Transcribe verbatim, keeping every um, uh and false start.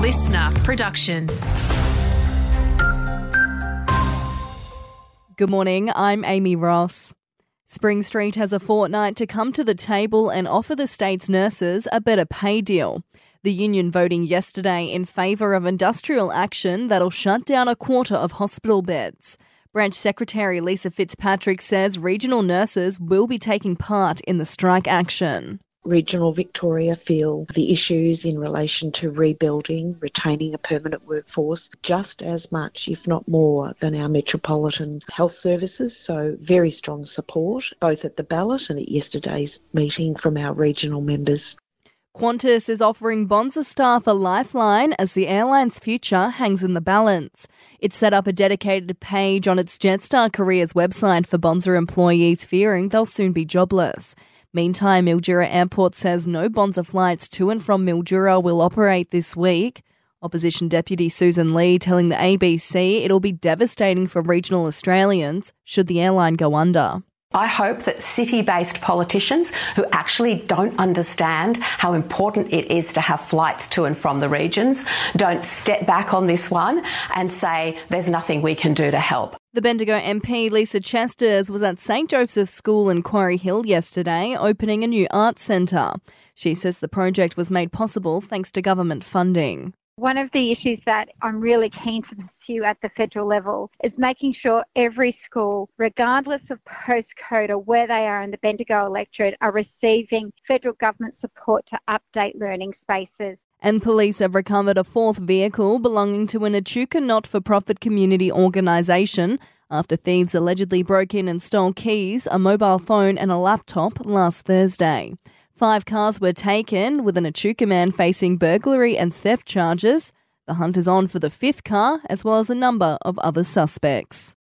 listener production. Good morning, I'm Amy Ross. Spring Street has a fortnight to come to the table and offer the state's nurses a better pay deal. The union voting yesterday in favour of industrial action that'll shut down a quarter of hospital beds. Branch Secretary Lisa Fitzpatrick says regional nurses will be taking part in the strike action. Regional Victoria feel the issues in relation to rebuilding, retaining a permanent workforce, just as much, if not more, than our metropolitan health services. So very strong support, both at the ballot and at yesterday's meeting from our regional members. Qantas is offering Bonza staff a lifeline as the airline's future hangs in the balance. It set up a dedicated page on its Jetstar Careers website for Bonza employees fearing they'll soon be jobless. Meantime, Mildura Airport says no Bonza flights to and from Mildura will operate this week. Opposition Deputy Susan Lee telling the A B C it'll be devastating for regional Australians should the airline go under. I hope that city-based politicians who actually don't understand how important it is to have flights to and from the regions don't step back on this one and say there's nothing we can do to help. The Bendigo M P Lisa Chesters was at St Joseph's School in Quarry Hill yesterday opening a new arts centre. She says the project was made possible thanks to government funding. One of the issues that I'm really keen to pursue at the federal level is making sure every school, regardless of postcode or where they are in the Bendigo electorate, are receiving federal government support to update learning spaces. And police have recovered a fourth vehicle belonging to an Echuca not-for-profit community organisation after thieves allegedly broke in and stole keys, a mobile phone and a laptop last Thursday. Five cars were taken, with an Echuca man facing burglary and theft charges. The hunt is on for the fifth car, as well as a number of other suspects.